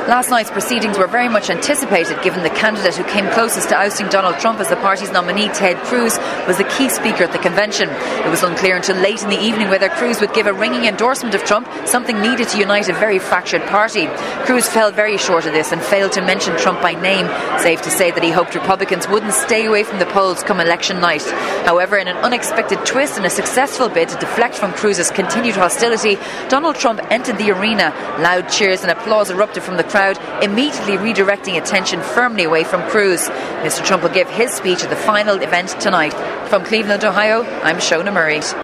Last night's proceedings were very much anticipated, given the candidate who came closest to ousting Donald Trump as the party's nominee, Ted Cruz, was the key speaker at the convention. It was unclear until late in the evening whether Cruz would give a ringing endorsement of Trump, something needed to unite a very fractured party. Cruz fell very short of this and failed to mention Trump by name, save to say that he hoped Republicans wouldn't stay away from the polls come election night. However, in an unexpected twist and a successful bid to deflect from Cruz's continued hostility, Donald Trump entered the arena. Loud cheers and applause erupted from the crowd, immediately redirecting attention firmly away from Cruz. Mr. Trump will give his speech at the final event tonight. From Cleveland, Ohio, I'm Shona Murray.